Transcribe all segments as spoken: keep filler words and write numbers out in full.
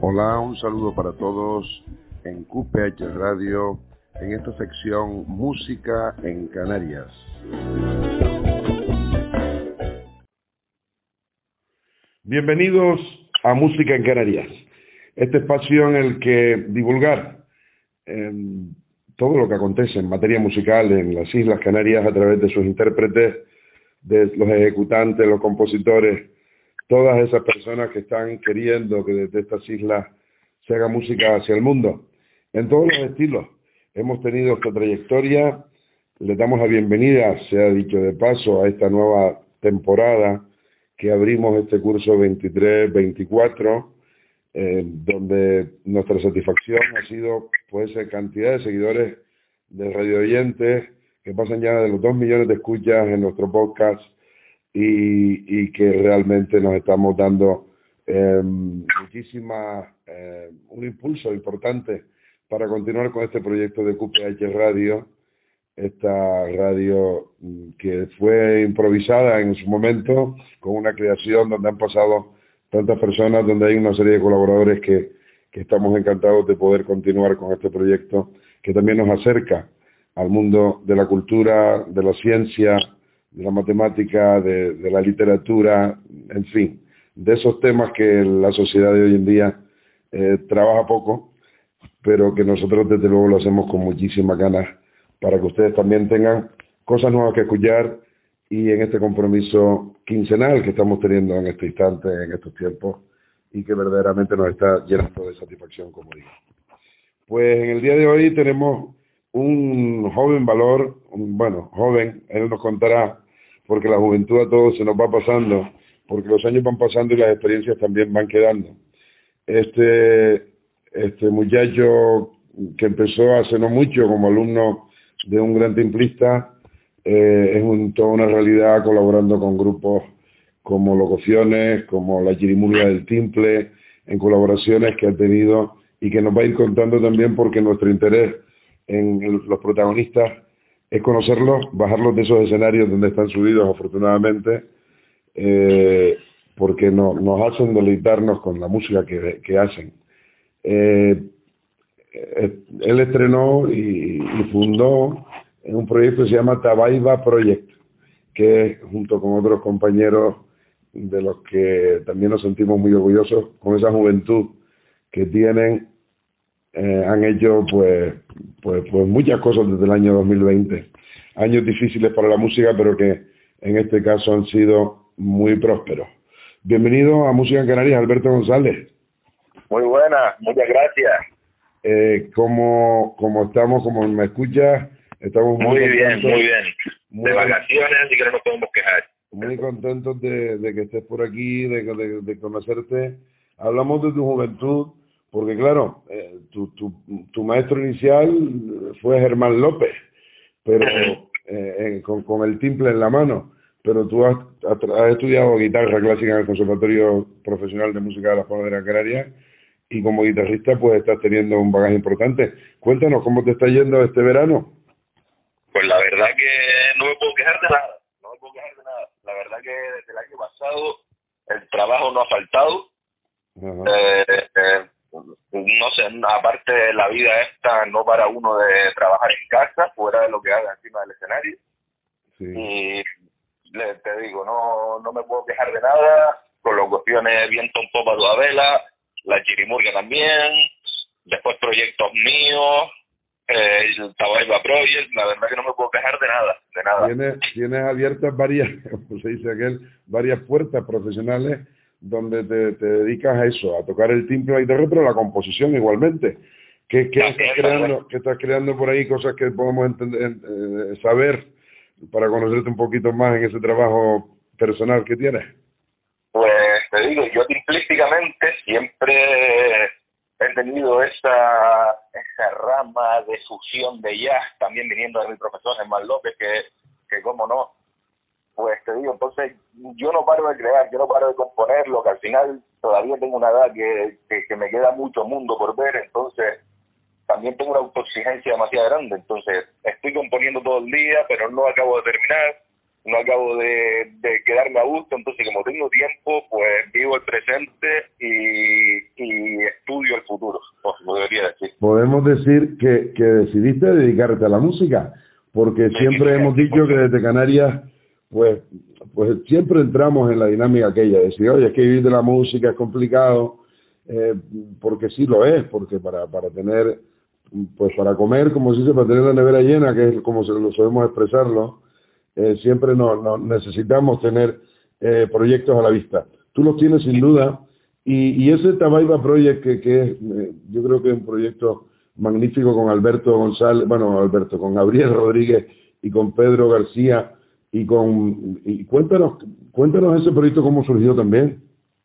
Hola, un saludo para todos en Q P H Radio, en esta sección Música en Canarias. Bienvenidos a Música en Canarias, este espacio en el que divulgar eh, todo lo que acontece en materia musical en las Islas Canarias a través de sus intérpretes, de los ejecutantes, los compositores, todas esas personas que están queriendo que desde estas islas se haga música hacia el mundo, en todos los estilos. Hemos tenido esta trayectoria, les damos la bienvenida, se ha dicho de paso, a esta nueva temporada que abrimos este curso veintitrés veinticuatro, eh, donde nuestra satisfacción ha sido pues esa cantidad de seguidores de radio oyentes que pasan ya de los dos millones de escuchas en nuestro podcast y, y que realmente nos estamos dando eh, muchísima, eh, un impulso importante para continuar con este proyecto de Q P H Radio, esta radio que fue improvisada en su momento, con una creación donde han pasado tantas personas, donde hay una serie de colaboradores que, que estamos encantados de poder continuar con este proyecto, que también nos acerca al mundo de la cultura, de la ciencia, de la matemática, de, de la literatura, en fin, de esos temas que la sociedad de hoy en día eh, trabaja poco, pero que nosotros desde luego lo hacemos con muchísimas ganas para que ustedes también tengan cosas nuevas que escuchar y en este compromiso quincenal que estamos teniendo en este instante, en estos tiempos, y que verdaderamente nos está llenando de satisfacción, como digo. Pues en el día de hoy tenemos un joven valor, un, bueno, joven, él nos contará, porque la juventud a todos se nos va pasando, porque los años van pasando y las experiencias también van quedando. Este, este muchacho que empezó hace no mucho como alumno de un gran timplista, eh, es un, toda una realidad colaborando con grupos como Locuciones, como La Chirimuria del Timple, en colaboraciones que ha tenido y que nos va a ir contando también, porque nuestro interés en el, los protagonistas es conocerlos, bajarlos de esos escenarios donde están subidos afortunadamente, eh, porque no, nos hacen deleitarnos con la música que, que hacen. Eh, él estrenó y, y fundó un proyecto que se llama Tabaiba Project, que junto con otros compañeros de los que también nos sentimos muy orgullosos, con esa juventud que tienen, eh, han hecho pues, pues, pues muchas cosas desde el año dos mil veinte. Años difíciles para la música, pero que en este caso han sido muy prósperos. Bienvenido a Música en Canarias, Alberto González. Muy buena, muchas gracias. Eh, ¿cómo, ¿Cómo estamos? ¿Cómo me escuchas? Estamos muy, muy bien, contentos, muy bien. muy de vacaciones, así que no nos podemos quejar. Muy contentos de, de que estés por aquí, de, de, de conocerte. Hablamos de tu juventud, porque claro, eh, tu, tu, tu maestro inicial fue Germán López, pero eh, eh, con, con el timple en la mano. Pero tú has, has estudiado guitarra clásica en el Conservatorio Profesional de Música de la Zona de Gran Canaria, y como guitarrista pues estás teniendo un bagaje importante. Cuéntanos, ¿cómo te está yendo este verano? Pues la verdad que no me puedo quejar de nada, no me puedo quejar de nada. La verdad que desde el año pasado el trabajo no ha faltado. Eh, eh, no sé, aparte de la vida esta, no para uno de trabajar en casa, fuera de lo que haga encima del escenario. Sí. Y le, te digo, no no me puedo quejar de nada. Con los cuestiones viento un poco a toda vela, La Chirimuria también, después proyectos míos, eh, el Tabaiba Project, la verdad que no me puedo quejar de nada, de nada. Tienes, tienes abiertas varias, como se dice aquel, varias puertas profesionales donde te, te dedicas a eso, a tocar el timbre, la guitarra, pero la composición igualmente. ¿Qué, qué estás creando, qué estás creando por ahí? Cosas que podemos entender, eh, saber para conocerte un poquito más en ese trabajo personal que tienes. Pues te digo, yo timplísticamente siempre he tenido esa esa rama de fusión de jazz, también viniendo de mi profesor Germán López, que, que cómo no, pues te digo, entonces yo no paro de crear, yo no paro de componer, lo que al final todavía tengo una edad que, que, que me queda mucho mundo por ver, entonces también tengo una autoexigencia demasiado grande, entonces estoy componiendo todo el día, pero no acabo de terminar, no acabo de, de quedarme a gusto, entonces como tengo tiempo, pues vivo el presente y, y estudio futuro, podría decir. Podemos decir que, que decidiste dedicarte a la música, porque siempre hemos dicho que desde Canarias, pues, pues siempre entramos en la dinámica aquella, de decir, oye, es que vivir de la música es complicado, eh, porque sí lo es, porque para, para tener, pues para comer, como se dice, para tener la nevera llena, que es como se lo sabemos expresarlo, eh, siempre no, no necesitamos tener eh, proyectos a la vista. Tú los tienes sin duda. Y, y ese Tabaiba Project, que, que es, eh, yo creo que es un proyecto magnífico con Alberto González, bueno, Alberto, con Gabriel Rodríguez y con Pedro García, y con, y cuéntanos, cuéntanos ese proyecto cómo surgió también.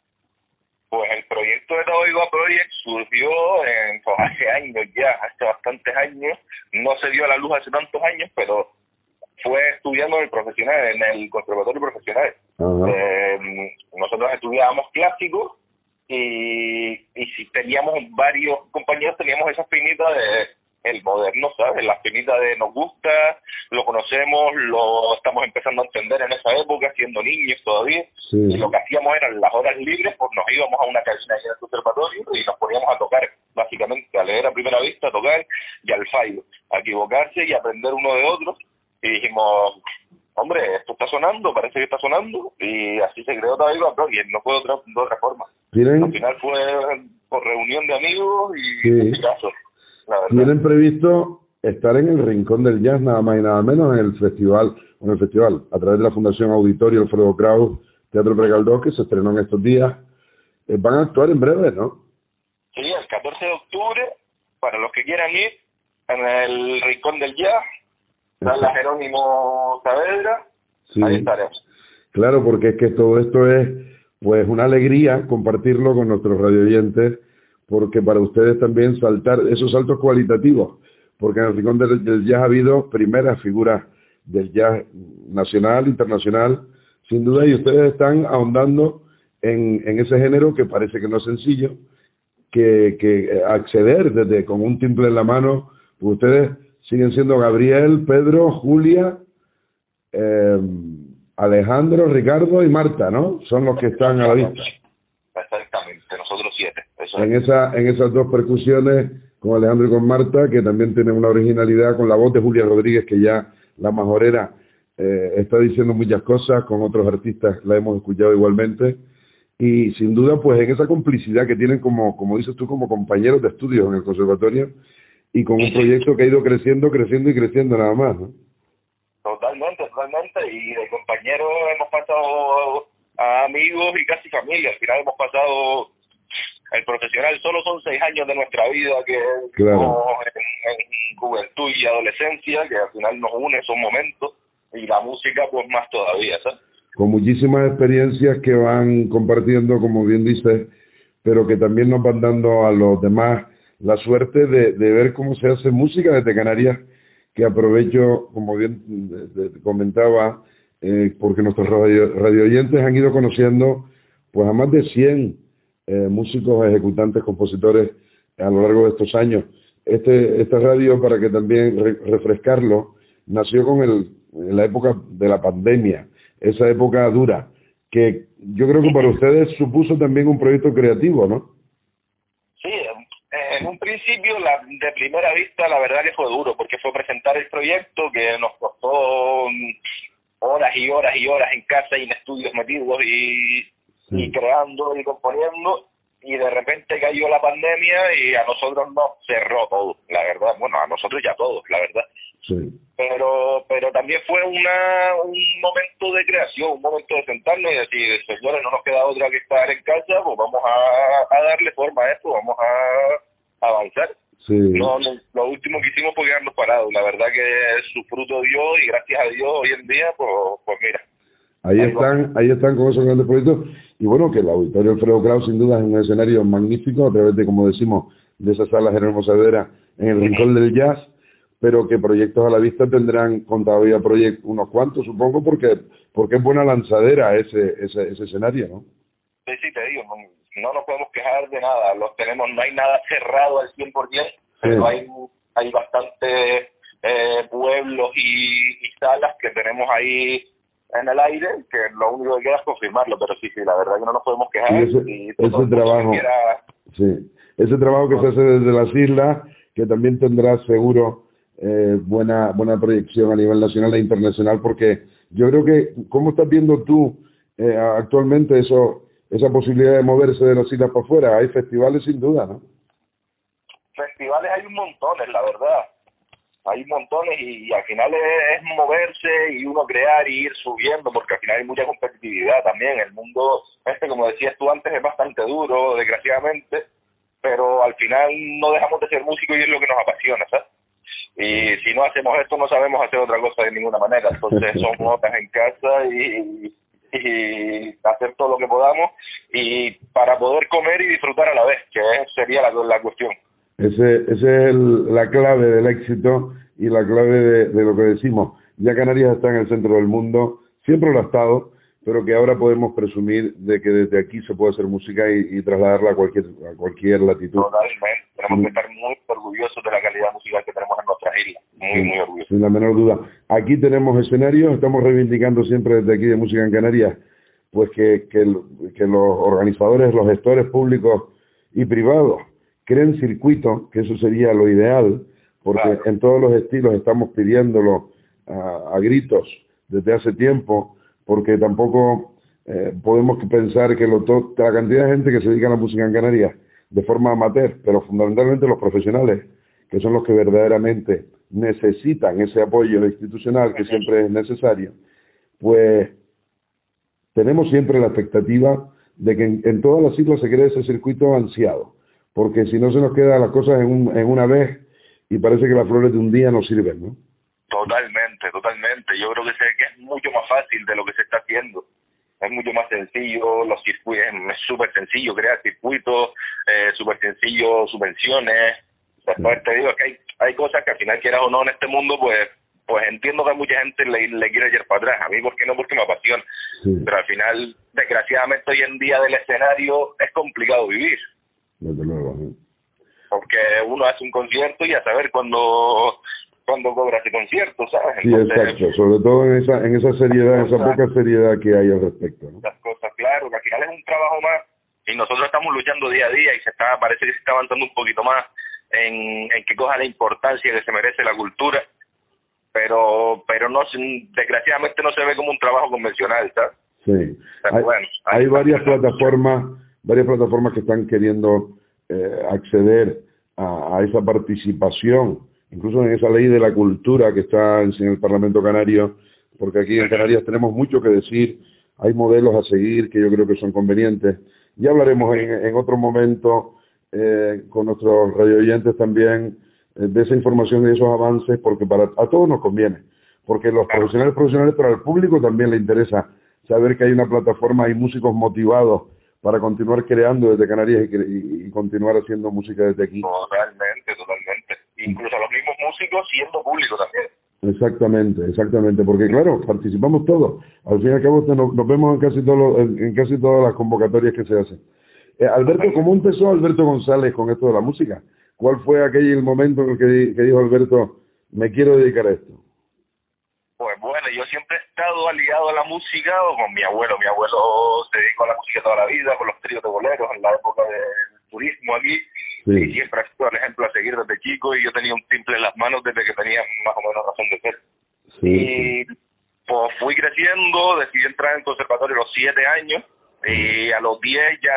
Pues el proyecto de Tabaiba Project surgió en, pues, hace años ya, hace bastantes años, no se dio a la luz hace tantos años, pero fue estudiando en el profesional, en el conservatorio profesional. Eh, nosotros estudiábamos clásicos, y, y si teníamos varios compañeros, teníamos esa espinita de el moderno, ¿sabes? La espinita de nos gusta, lo conocemos, lo estamos empezando a entender en esa época, siendo niños todavía, sí. Y lo que hacíamos eran las horas libres, pues nos íbamos a una cabina en el conservatorio y nos poníamos a tocar, básicamente, a leer a primera vista, a tocar y al fallo, a equivocarse y aprender uno de otro, y dijimos, hombre, esto está sonando, parece que está sonando, y así se creó Tabaiba Project, no fue de otra, de otra forma. ¿Tienen? Al final fue por reunión de amigos y sí. casos, la verdad. ¿Tienen previsto estar en el Rincón del Jazz nada más y nada menos en el festival, en el festival, a través de la Fundación Auditorio Alfredo Kraus, Teatro Pregaldós, que se estrenó en estos días? Eh, van a actuar en breve, ¿no? Sí, el catorce de octubre, para los que quieran ir, en el Rincón del Jazz, Sala Jerónimo Saavedra, sí. Ahí estaremos. Claro, porque es que todo esto es pues una alegría compartirlo con nuestros radioyentes, porque para ustedes también saltar esos saltos cualitativos, porque en el Rincón del, del Jazz ha habido primeras figuras del jazz nacional, internacional, sin duda, y ustedes están ahondando en, en ese género que parece que no es sencillo, que, que acceder desde con un timbre en la mano, pues ustedes siguen siendo Gabriel, Pedro, Julia, eh, Alejandro, Ricardo y Marta, ¿no? Son los que están a la vista. Exactamente, nosotros siete. Eso en, es. esa, en esas dos percusiones, con Alejandro y con Marta, que también tienen una originalidad con la voz de Julia Rodríguez, que ya la majorera eh, está diciendo muchas cosas, con otros artistas la hemos escuchado igualmente. Y sin duda, pues en esa complicidad que tienen como, como dices tú, como compañeros de estudios en el conservatorio, y con un proyecto que ha ido creciendo, creciendo y creciendo nada más, ¿no? Totalmente, totalmente, y de compañeros hemos pasado a amigos y casi familia. Al final hemos pasado, el profesional solo son seis años de nuestra vida que claro. en, en juventud y adolescencia, que al final nos une esos momentos, y la música pues más todavía, ¿sabes? Con muchísimas experiencias que van compartiendo, como bien dices, pero que también nos van dando a los demás la suerte de, de ver cómo se hace música desde Canarias, que aprovecho, como bien de, de, comentaba, eh, porque nuestros radio, radio oyentes han ido conociendo pues a más de cien eh, músicos, ejecutantes, compositores a lo largo de estos años. Este, esta radio, para que también re, refrescarlo, nació con el, en la época de la pandemia, esa época dura, que yo creo que para ustedes supuso también un proyecto creativo, ¿no? Sí, en un principio, la, de primera vista, la verdad que fue duro, porque fue presentar el proyecto que nos costó horas y horas y horas en casa y en estudios metidos y, sí. y creando y componiendo, y de repente cayó la pandemia y a nosotros nos cerró todo, la verdad. Bueno, a nosotros ya todos, la verdad. Sí. Pero pero también fue una un momento de creación, un momento de sentarnos y decir, señores, no nos queda otra que estar en casa, pues vamos a, a darle forma a esto, vamos a, a avanzar. Sí. No, no, lo último que hicimos fue quedarnos parados. La verdad que su fruto dio y gracias a Dios hoy en día, pues, pues mira. Ahí, ahí están, va. ahí están con esos grandes proyectos. Y bueno, que el Auditorio Alfredo Kraus sin duda es un escenario magnífico a través de, como decimos, de esa sala Jerónimo Saavedra en el Rincón del Jazz, pero que proyectos a la vista tendrán con todavía proyectos, unos cuantos supongo, porque porque es buena lanzadera ese ese, ese escenario, ¿no? Sí, sí, te digo, no, no nos podemos quejar de nada, los tenemos, no hay nada cerrado al cien por ciento, pero sí. hay hay bastantes eh, pueblos y, y salas que tenemos ahí en el aire, que lo único que queda es confirmarlo, pero sí, sí, la verdad que no nos podemos quejar. Y ese, y ese trabajo, quiera... sí, ese trabajo que se hace desde las islas, que también tendrá seguro eh, buena buena proyección a nivel nacional e internacional, porque yo creo que, ¿cómo estás viendo tú eh, actualmente eso esa posibilidad de moverse de las islas para afuera? Hay festivales sin duda, ¿no? Festivales hay un montón, la verdad. Hay montones y, y al final es, es moverse y uno crear y ir subiendo, porque al final hay mucha competitividad también. El mundo, este, como decías tú antes, es bastante duro, desgraciadamente, pero al final no dejamos de ser músicos y es lo que nos apasiona, ¿sabes? Y si no hacemos esto, no sabemos hacer otra cosa de ninguna manera. Entonces son notas en casa y, y hacer todo lo que podamos y para poder comer y disfrutar a la vez, que es, sería la, la cuestión. Ese, ese es el, la clave del éxito y la clave de, de lo que decimos. Ya Canarias está en el centro del mundo, siempre lo ha estado, pero que ahora podemos presumir de que desde aquí se puede hacer música y, y trasladarla a cualquier a cualquier latitud. Totalmente. Tenemos sí. que estar muy orgullosos de la calidad musical que tenemos en nuestras islas. Muy, sí, muy orgullosos. Sin la menor duda. Aquí tenemos escenarios, estamos reivindicando siempre desde aquí de Música en Canarias, pues que, que, que los organizadores, los gestores públicos y privados creen circuitos, que eso sería lo ideal, porque claro, en todos los estilos estamos pidiéndolo a, a gritos desde hace tiempo, porque tampoco eh, podemos pensar que lo to la cantidad de gente que se dedica a la música en Canarias de forma amateur, pero fundamentalmente los profesionales, que son los que verdaderamente necesitan ese apoyo institucional que siempre es necesario, pues tenemos siempre la expectativa de que en, en todas las islas se cree ese circuito ansiado, porque si no se nos quedan las cosas en, un, en una vez y parece que las flores de un día no sirven, ¿no? Totalmente, totalmente. Yo creo que, sé que es mucho más fácil de lo que se está haciendo. Es mucho más sencillo, los circuitos, es súper sencillo crear circuitos, eh, súper sencillo subvenciones. Después sí. te digo que hay, hay cosas que al final, quieras o no, en este mundo, pues pues entiendo que a mucha gente le, le quiere echar para atrás. A mí, ¿por qué no? Porque me apasiona. Sí. Pero al final, desgraciadamente, hoy en día del escenario es complicado vivir. Desde luego, ¿sí? Porque uno hace un concierto y a saber cuándo cuando cobra ese concierto, ¿sabes? Entonces, sí, exacto, sobre todo en esa en esa seriedad, en esa poca seriedad que hay al respecto, ¿no? Las cosas, claro, que al final es un trabajo más y nosotros estamos luchando día a día y se está parece que se está avanzando un poquito más en, en que coja la importancia que se merece la cultura, pero pero no desgraciadamente no se ve como un trabajo convencional, ¿sabes? Sí, pero hay, bueno, hay, hay varias plataformas, varias plataformas que están queriendo eh, acceder a, a esa participación, incluso en esa ley de la cultura que está en el Parlamento Canario, porque aquí en Canarias tenemos mucho que decir, hay modelos a seguir que yo creo que son convenientes. Ya hablaremos en, en otro momento eh, con nuestros radioyentes también eh, de esa información y de esos avances, porque para a todos nos conviene, porque los profesionales profesionales, pero al público también le interesa saber que hay una plataforma y músicos motivados para continuar creando desde Canarias y, y, y continuar haciendo música desde aquí. Totalmente, totalmente. Incluso los mismos músicos siendo públicos también. Exactamente, exactamente, porque claro, participamos todos. Al fin y al cabo nos, nos vemos en casi, todo, en, en casi todas las convocatorias que se hacen. Eh, Alberto, ¿cómo empezó Alberto González con esto de la música? ¿Cuál fue aquel el momento en el que, que dijo Alberto, me quiero dedicar a esto? Pues bueno, yo siempre he estado ligado a la música con mi abuelo. Mi abuelo se dedicó a la música toda la vida, con los tríos de boleros en la época del turismo aquí. Sí. Y siempre ha sido el ejemplo a seguir desde chico y yo tenía un timple en las manos desde que tenía más o menos razón de ser. Sí. Y pues fui creciendo, decidí entrar en el conservatorio a los siete años y a los diez ya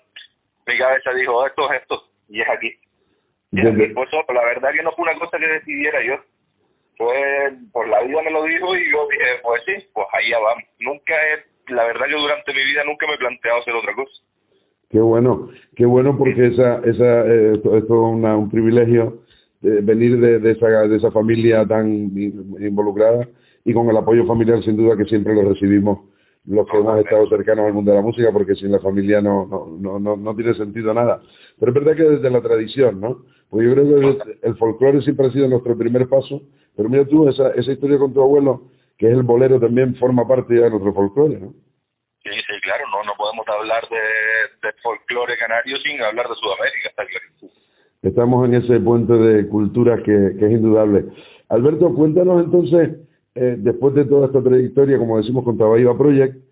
mi cabeza dijo, esto es esto y es aquí. Y desde... aquí pues, la verdad que no fue una cosa que decidiera yo. Pues por la vida me lo dijo y yo dije, pues sí, pues allá vamos. Nunca he, la verdad que durante mi vida nunca me he planteado hacer otra cosa. Qué bueno, qué bueno porque esa, esa, eh, esto, esto es una, un privilegio de venir de, de, esa, de esa familia tan involucrada y con el apoyo familiar sin duda que siempre lo recibimos los que hemos estado cercanos al mundo de la música, porque sin la familia no, no, no, no, no tiene sentido nada. Pero es verdad que desde la tradición, ¿no? Pues yo creo que el, el folclore siempre ha sido nuestro primer paso, pero mira tú, esa, esa historia con tu abuelo, que es el bolero, también forma parte ya de nuestro folclore, ¿no? Sí, sí, claro, no, no podemos hablar de, de folclore canario sin hablar de Sudamérica, está claro. Estamos en ese puente de cultura que, que es indudable. Alberto, cuéntanos entonces, eh, después de toda esta trayectoria, como decimos con Tabaiba Project,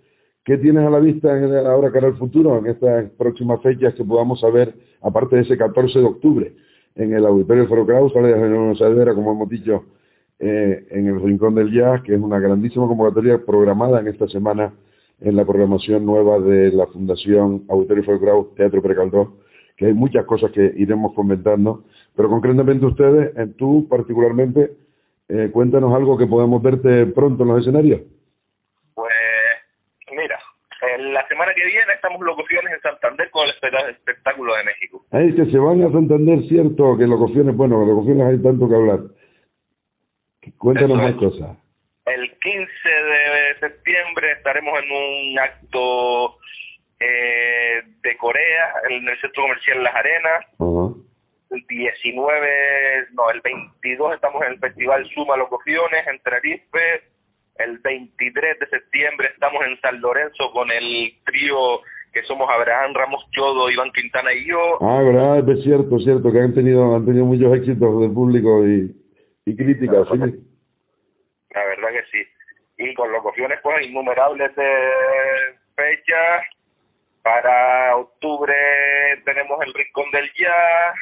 ¿qué tienes a la vista en, ahora cara al futuro, en estas próximas fechas que podamos saber, aparte de ese catorce de octubre, en el Auditorio Foro Kraus, sale de General Saavedra, como hemos dicho, eh, en el Rincón del Jazz, que es una grandísima convocatoria programada en esta semana en la programación nueva de la Fundación Auditorio Foro Kraus Teatro Precaldós, que hay muchas cosas que iremos comentando, pero concretamente ustedes, en tú particularmente, eh, cuéntanos algo que podemos verte pronto en los escenarios. Pues, mira, en la semana que viene estamos locuciones en Santander con el espectáculo de México. Ahí que se van a Santander, cierto, que locuciones, bueno, locuciones hay tanto que hablar. Cuéntanos más cosas. El quince de septiembre estaremos en un acto eh, de Corea en el Centro Comercial Las Arenas. Uh-huh. El diecinueve, no, el veintidós estamos en el Festival Suma Locuciones en Tenerife. El veintitrés de septiembre estamos en San Lorenzo con el trío que somos Abraham Ramos Chodo, Iván Quintana y yo. Ah, verdad, es cierto, cierto, que han tenido han tenido muchos éxitos del público y, y críticas, la, ¿sí? La verdad que sí. Y con locuciones, pues, innumerables de fechas. Para octubre tenemos el Rincón del Jazz.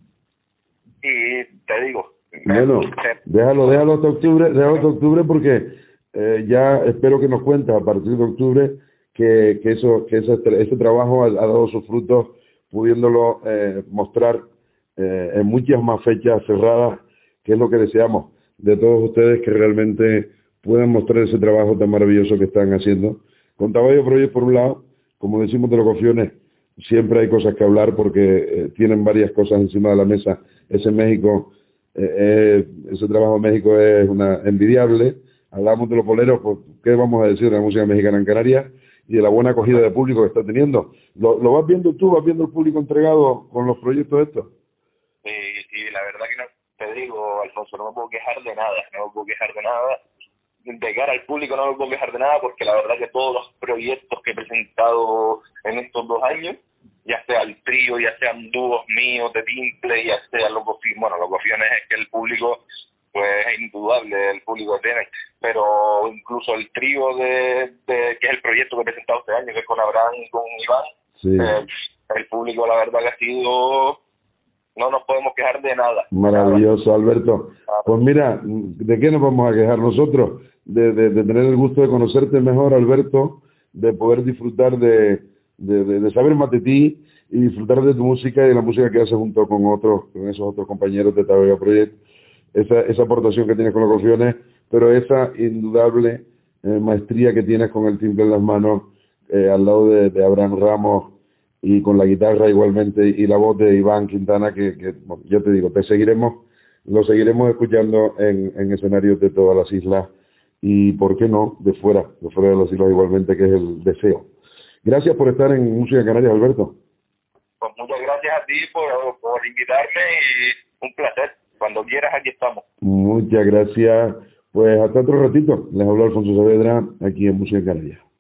Y te digo... Bueno, te... déjalo, déjalo hasta octubre, déjalo hasta octubre porque eh, ya espero que nos cuentes a partir de octubre que, que eso que ese, ese trabajo ha, ha dado sus frutos, pudiéndolo eh, mostrar eh, en muchas más fechas cerradas, que es lo que deseamos de todos ustedes, que realmente puedan mostrar ese trabajo tan maravilloso que están haciendo. Con Taballo Project, por un lado, como decimos de Locuciones, siempre hay cosas que hablar porque eh, tienen varias cosas encima de la mesa. Ese México, eh, eh, ese trabajo en México es una envidiable. Hablamos de los boleros, pues, ¿qué vamos a decir de la música mexicana en Canarias? Y de la buena acogida de público que está teniendo. ¿Lo, lo vas viendo tú? ¿Vas viendo el público entregado con los proyectos estos? Sí, sí, la verdad que no, te digo, Alfonso, no me puedo quejar de nada, no me puedo quejar de nada. De cara al público no me puedo quejar de nada porque la verdad que todos los proyectos que he presentado en estos dos años, ya sea el trío, ya sean dúos míos de timple, ya sea locuciones, bueno, locuciones es que el público, pues es indudable, el público tiene, pero incluso el trío de, de que es el proyecto que he presentado este año, que es con Abraham y con Iván, sí. eh, el público la verdad que ha sido... No nos podemos quejar de nada. Maravilloso, Alberto. Pues mira, ¿de qué nos vamos a quejar nosotros? De, de, de tener el gusto de conocerte mejor, Alberto, de poder disfrutar de, de, de, de saber más de ti y disfrutar de tu música y de la música que haces junto con otros, con esos otros compañeros de Taballo Project. Esa, esa aportación que tienes con los Locuciones, pero esa indudable eh, maestría que tienes con el timbre en las manos, eh, al lado de, de Abraham Ramos, y con la guitarra igualmente, y la voz de Iván Quintana, que, que bueno, yo te digo, te seguiremos, lo seguiremos escuchando en, en escenarios de todas las islas, y por qué no, de fuera, de fuera de las islas igualmente, que es el deseo. Gracias por estar en Música Canarias, Alberto. Pues muchas gracias a ti por, por invitarme, y un placer. Cuando quieras, aquí estamos. Muchas gracias. Pues hasta otro ratito. Les habló Alfonso Saavedra, aquí en Música Canarias.